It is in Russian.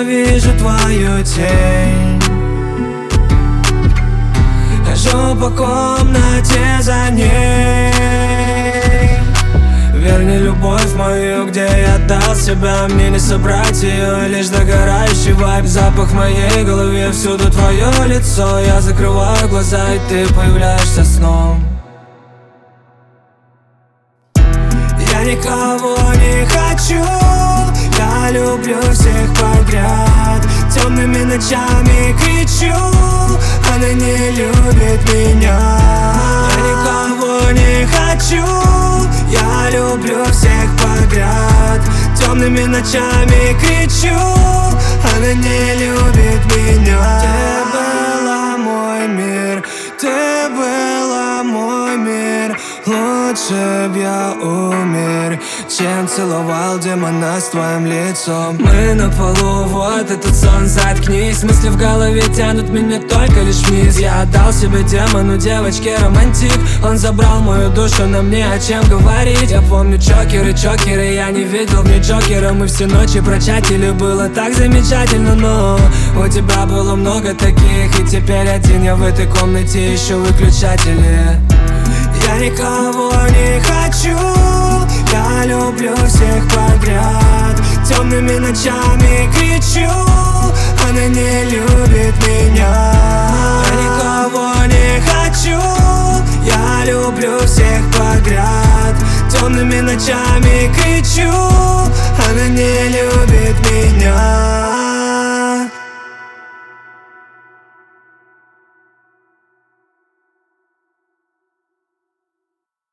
вижу твою тень. Хожу по комнате за ней. Верни любовь мою, где я отдал себя. Мне не собрать ее, лишь догорающий вайб. Запах в моей голове, всюду твое лицо. Я закрываю глаза, и ты появляешься сном. Я никого не хочу, я люблю всех подряд. Темными ночами кричу, она не любит меня. Я никого не хочу, я люблю всех подряд. Темными ночами кричу, она не любит меня. Ты была мой мир, ты была мой мир. Лучше б я умер, чем целовал демона с твоим лицом. Мы на полу, вот этот сон, заткнись. Мысли в голове тянут меня только лишь вниз. Я отдал себе демону, девочке романтик. Он забрал мою душу, но мне о чем говорить. Я помню чокеры, я не видел в ней Джокера. Мы все ночи прочатили, было так замечательно. Но у тебя было много таких, и теперь один я в этой комнате ищу выключатели. Я никого не хочу, я люблю всех подряд. Темными ночами кричу, она не любит меня. Я никого не хочу, я люблю всех подряд. Темными ночами кричу, она не любит меня.